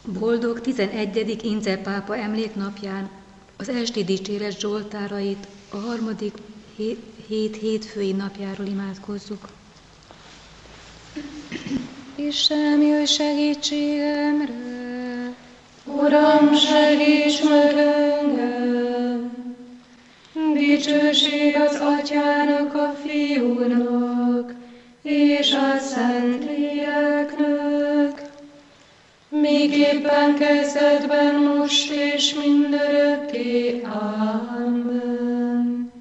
Boldog 11. Ince pápa emléknapján az esti dicséret zsoltárait a harmadik hét hétfői napjáról imádkozzuk. Istenem, jöjj segítségemre! Uram, segíts meg engem! Dicsőség az Atyának, a Fiúnak és a Szentléleknek, miképpen kezdetben, most és mindörökké. Amen.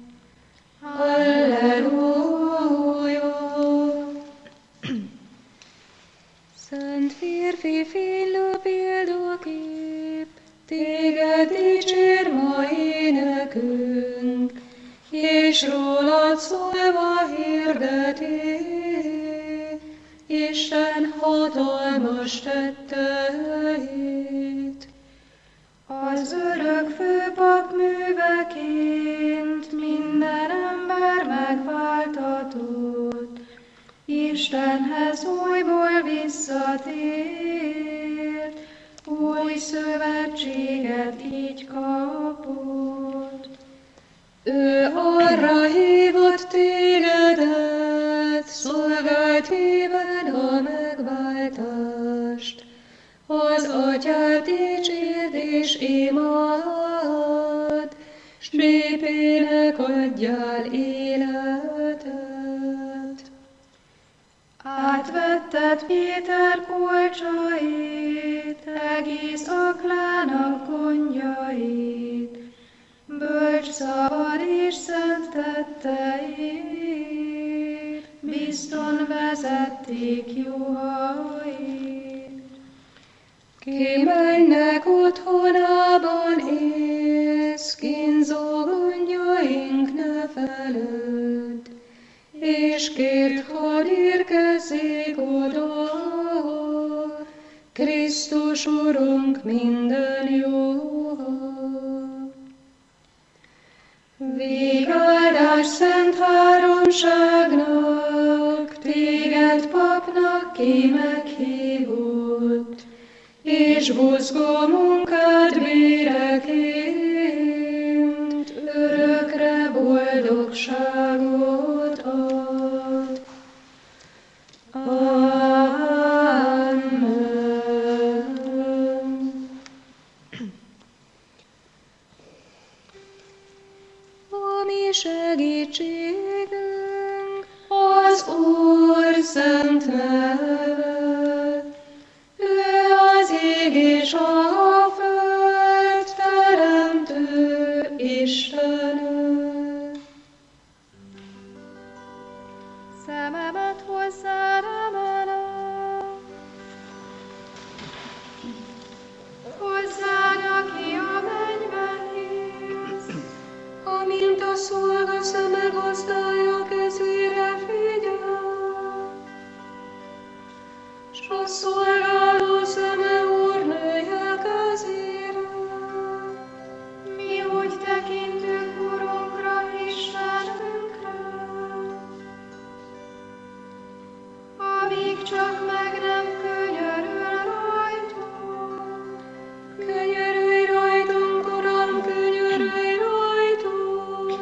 Halleluja! Szent férfi, fénylő példakép, téged dicsér ma énekünk, és rólad szólva hirdeti Isten hatalmas tetteit. Az örök főpap műveként minden ember megváltatott, Istenhez újból visszatért, új szövetséget így kapott. Ő arra hívott tégedet, szolgáltében a megváltást, az Atyát dicsérd és imád, s népének adjál életet. Átvetted Péter kulcsait, egész aklának gondjait, bölcs szavad és szent tetteit, bizton vezették juhait. Ki mennek otthonában élsz, kínzó gondjaink ne feledd, és kérd, hadd érkezzék oda, Krisztus Urunk minden jóha. Végáldás szent háromságnak, téged papnak ki meghívott, és buzgó munkád béreként örökre boldogságot ad. Amen. A mi segítségünk az Úr szent neve, ő az ég és a föld teremtő Istene. Szememet hozzád emelem, hozzád, aki a mennyben hisz, amint a szolga szeme gazdája kezére figyel, s a szolgáló szeme úrnője kezére. Mi úgy tekintünk Urunkra, Istenünkre, amíg csak meg nem könyörül rajtunk. Könyörülj rajtunk, Uram, könyörülj rajtunk,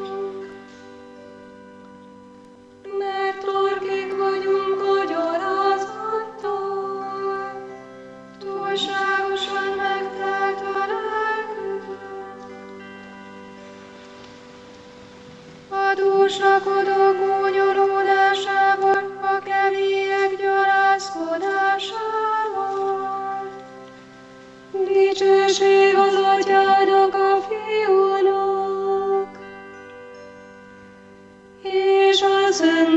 mert torkék vagyunk a gyalázattal, túlságosan megtelt a lelkünk. A dúsrakodó gúnyolódásával, a kevélyek gyalázkodásával. Dicsőség az Atyának, a Fiúnak és a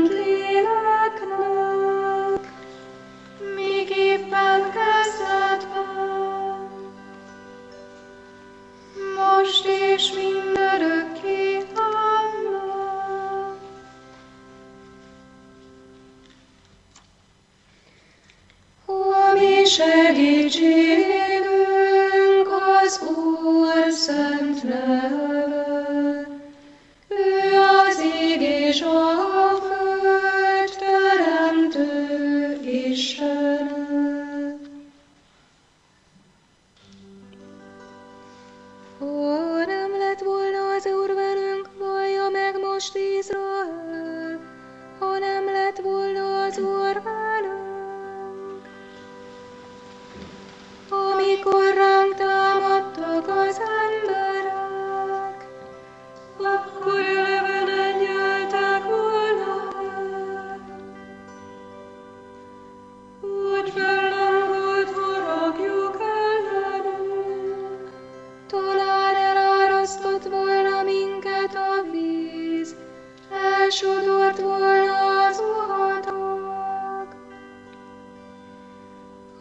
Szentléleknek, miképpen kezdetben, most és mindörökké. Amen. A mi segítségünk az Úr szent neve, ő az ég és a föld teremtő Istene.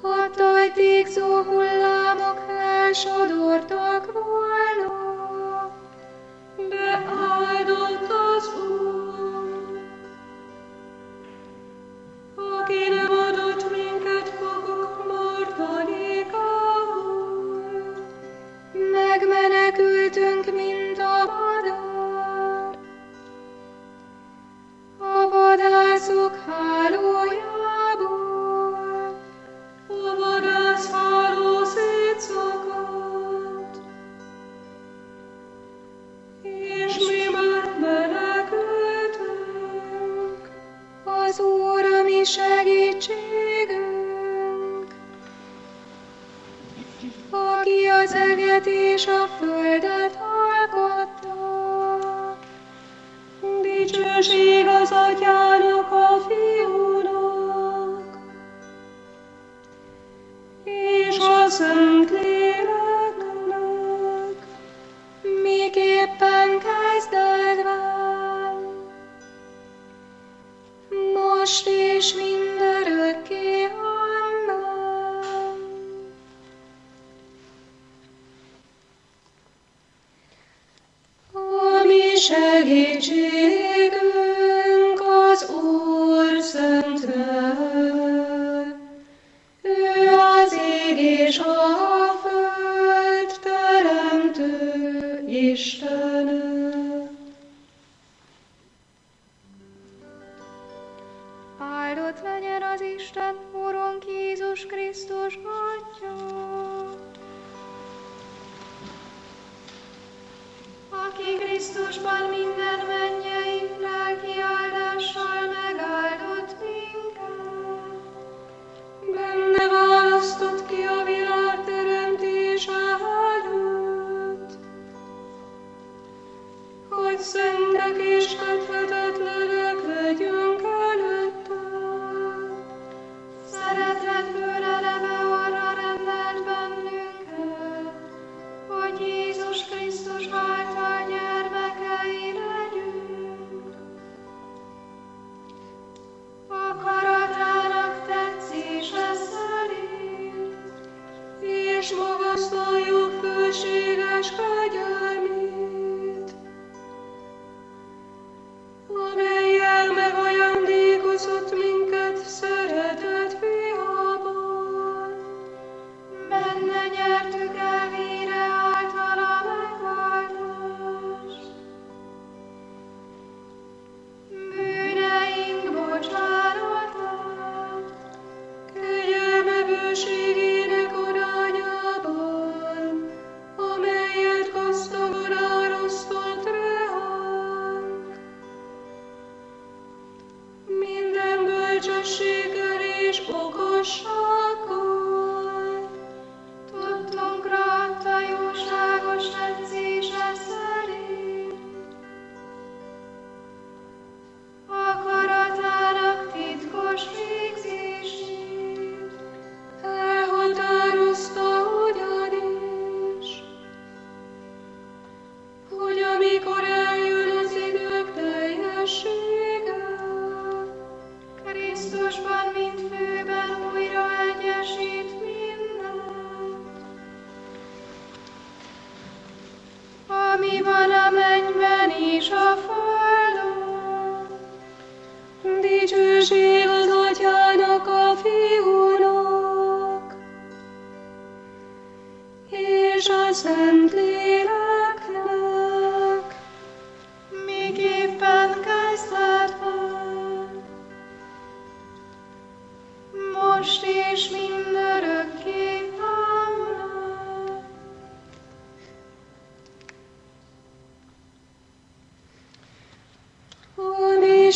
a tajtékzó hullámok elsodortak volna, de áldott az Úr, aki nem adott minket fogok martalékául. Megmenekültünk, mint a madár, a vadászok hálójából, a vadászháló szétszakadt, és mi megmenekültünk. Az Úr a mi segítségünk, aki az eget és a földet alkotta. Dicsőség az Atyának, a Fiúnak, és a Szentléleknek, miképpen kezdetben, most és mindörökké. Amen. A mi segítségünk az Úr szent neve. Ő az ég és a föld teremtő Istene. Áldott legyen az Isten, Urunk Jézus Krisztus Atya, aki Krisztusban minden mennyei lelki áldással megáldott minket. Benne választott ki a világ teremtése előtt, hogy szentek és köthetetlenek legyünk előtte. Szeretetből eleve arra rendelt bennünket, hogy Jézus Krisztus által gyermekei legyünk. Akaratának tetszése szerint, és magasztaljuk főséges kegyelmét, amellyel megajándékozott minket szeretett fiában. Benne nyertük el vére által a megváltást. Bűneink bocsánatát, kegyelme bőségének arányában, amelyet gazdagon árasztott ránk. Minden bölcsességgel és okossággal tudtunkra adta jóságos tetszése szerint. Akaratának titkos végzését elhatározta ugyanis, hogy amikor eljön az idők teljessége, Krisztusban, mint főben újra egyesít mindent, ami van a mennyben és a földön. Dicsőség az Atyának, a Fiúnak, és a Szentléleknek, miképpen kezdetben, most és mindörökké. Amen. A mi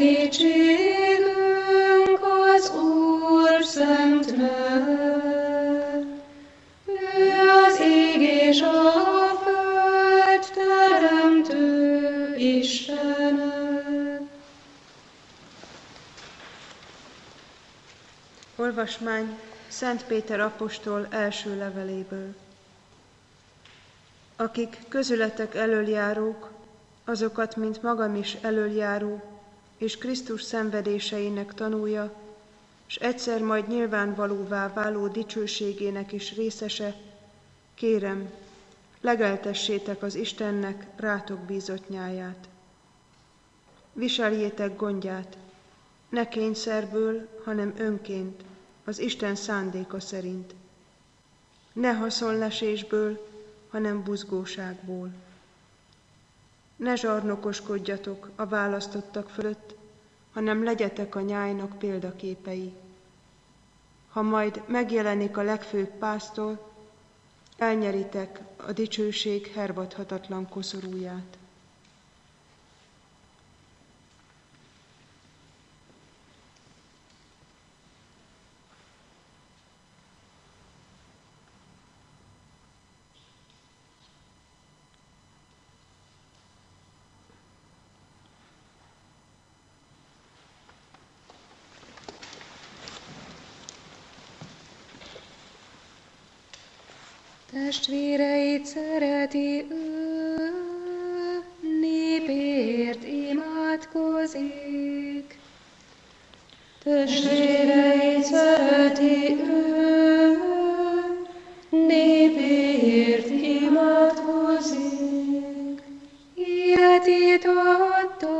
segítségünk az Úr szent neve. Ő az ég és a föld teremtő Istene. Olvasmány Szent Péter apostol első leveléből. Akik közületek elöljárók, azokat, mint magam is elöljáró, és Krisztus szenvedéseinek tanúja, s egyszer majd nyilvánvalóvá váló dicsőségének is részese, kérem, legeltessétek az Istennek rátok bízott nyáját. Viseljétek gondját, ne kényszerből, hanem önként, az Isten szándéka szerint. Ne haszonlesésből, hanem buzgóságból. Ne zsarnokoskodjatok a választottak fölött, hanem legyetek a nyájnak példaképei. Ha majd megjelenik a legfőbb pásztor, elnyeritek a dicsőség hervadhatatlan koszorúját. Testvéreit szereti ő, népért imádkozik. Testvéreit szereti ő, népért imádkozik. Életét adta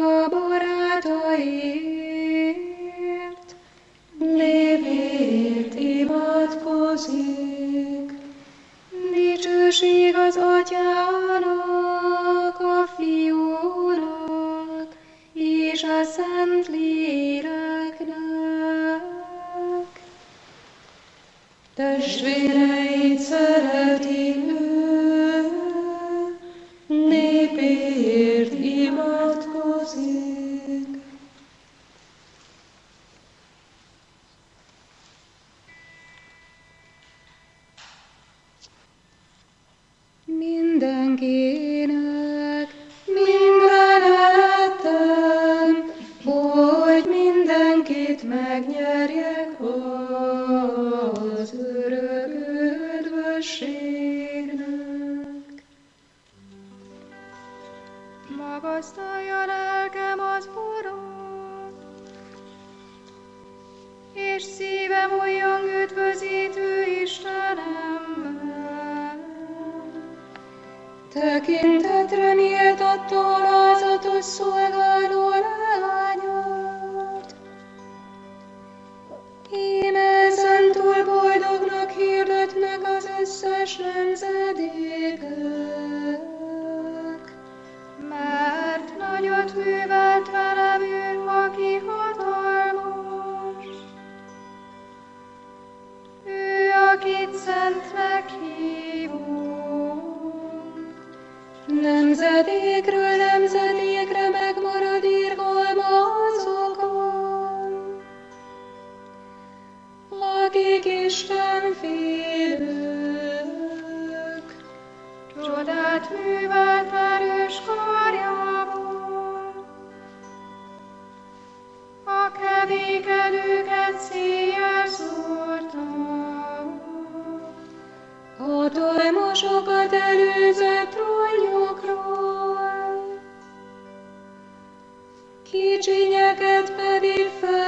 barátaiért, népért imádkozik. Dicsőség az Atyának, a Fiúnak, és a Szentléleknek. Testvéreit szereti ő, népért imádkozik. Mindenkinek mindenettem, hogy mindenkit megnyerjek az örök üdvösségnek. Magasztalja lelkem az Urat, és szívem olyan üdvözítő Istenemben. Tekintetre méltató alázatos szolgáló leányot. Íme ezentúl boldognak hirdetnek az összes nemzedékek, mert nagyot művelt velem ő, aki hatalmas. Ő, akit szentnek hívunk. Nemzedékről nemzedékre megmarad irgalma azokon, akik Isten félők. Csodát művelt erős karjával, a kevékelőket széjjel szórta. Hatalmasokat előzött trónjukról, kicsinyeket pedig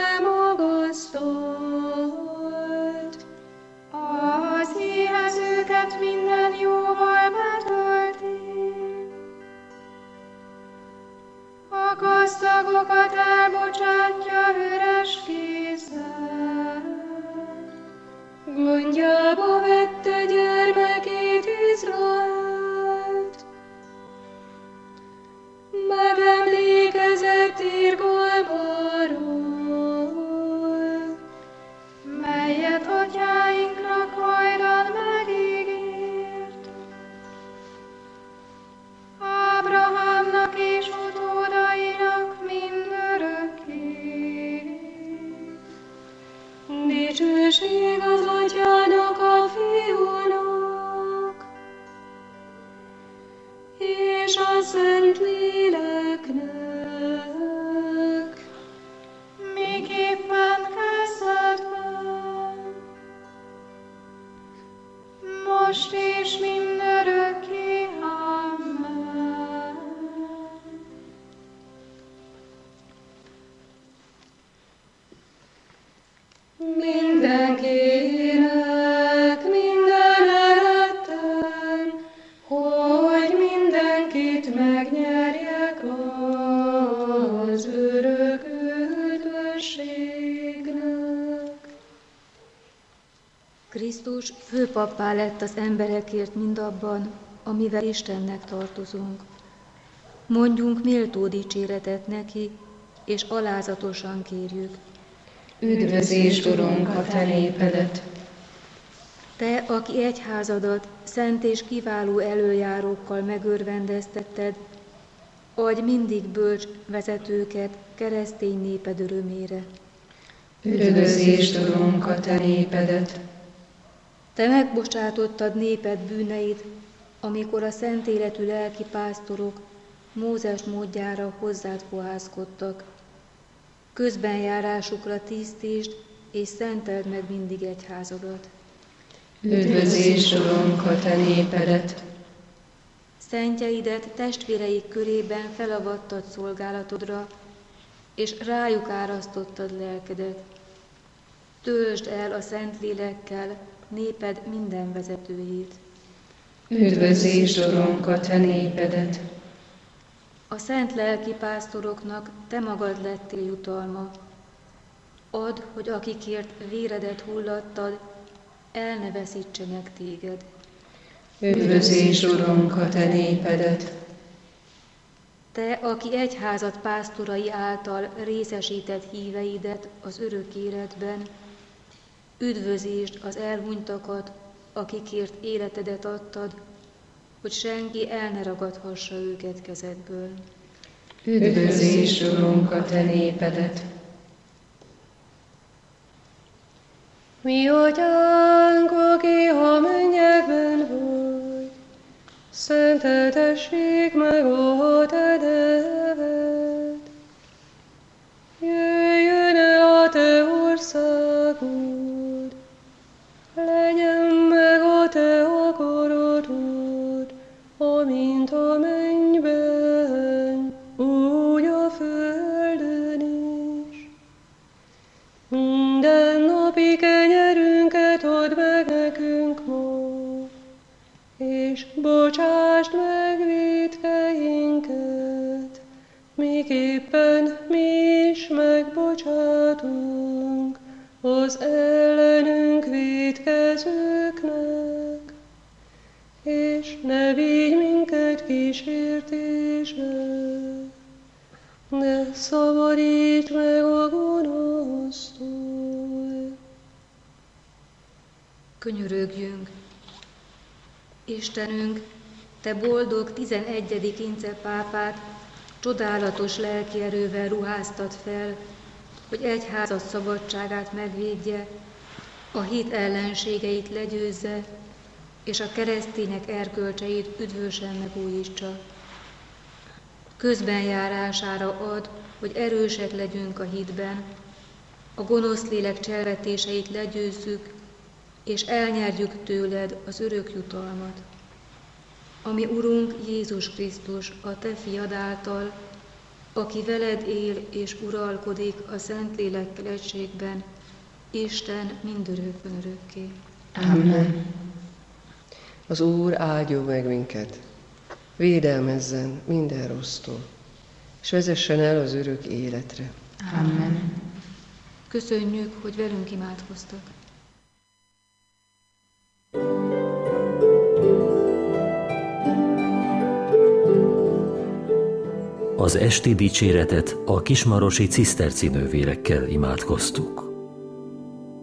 felmagasztott. Az éhezőket minden jóval betölti, a gazdagokat elbocsátja üres kézzel. Gondjába vette gyermekét Izraelt, megemlékezett irgalmáról, melyet atyáinknak hajdan megígért. Ábrahámnak és utódainak mindörökké. Dicsőség az Atyának, a Fiúnak, és a Szentléleknek, miképpen kezdetben, most és mindörökké. Amen. Krisztus főpappá lett az emberekért mindabban, amivel Istennek tartozunk. Mondjunk méltó dicséretet neki, és alázatosan kérjük. Üdvözítsd, Urunk, a te népedet! Te, aki egyházadat szent és kiváló elöljárókkal megörvendeztetted, adj mindig bölcs vezetőket keresztény néped örömére. Üdvözítsd, Urunk, a te népedet! Te megbocsátottad néped bűneit, amikor a szent életű lelki pásztorok Mózes módjára hozzád fohászkodtak. Közbenjárásukra tisztítsd, és szenteld meg mindig egyházadat. Üdvözítsd, Urunk, a te népedet! Szentjeidet testvéreik körében felavattad szolgálatodra, és rájuk árasztottad lelkedet. Töltsd el a Szentlélekkel néped minden vezetőjét. Üdvözítsd, Urunk, a te népedet! A szent lelki pásztoroknak te magad lettél jutalma. Add, hogy akikért véredet hullattad, el ne veszítse meg téged. Üdvözítsd, Urunk, a te népedet! Te, aki egyházad pásztorai által részesített híveidet az örök életben, üdvözítsd az elhunytakat, akikért életedet adtad, hogy senki el ne ragadhassa őket kezedből. Üdvözítsd, Urunk, a te népedet! Mi atyánk, aki a mennyekben vagy, szenteltessék meg a te neved. Jöjjön el a te országod, legyen meg a te akaratod, amint a mennyben, úgy a földön is. Minden napi kenyerünket add meg nekünk ma, és bocsásd meg vétkeinket, miképpen mi is megbocsátunk az ellenünk vétkezőknek, és ne vigy minket kísértésbe, de szabadíts meg a gonosztól. Könyörögjünk! Istenünk, te boldog 11. Ince pápát csodálatos lelkierővel ruháztad fel, hogy egyházad szabadságát megvédje, a hit ellenségeit legyőzze, és a keresztények erkölcseit üdvösen megújítsa. Közbenjárására ad, hogy erősek legyünk a hitben, a gonosz lélek cselvetéseit legyőzzük, és elnyerjük tőled az örök jutalmat. Ami Urunk Jézus Krisztus, a te fiad által, aki veled él és uralkodik a Szentlélekkel egységben, Isten mindörökkön örökké. Amen. Az Úr áldjon meg minket, védelmezzen minden rossztól, és vezessen el az örök életre. Amen. Köszönjük, hogy velünk imádkoztak. Az esti dicséretet a kismarosi ciszterci nővérekkel imádkoztuk.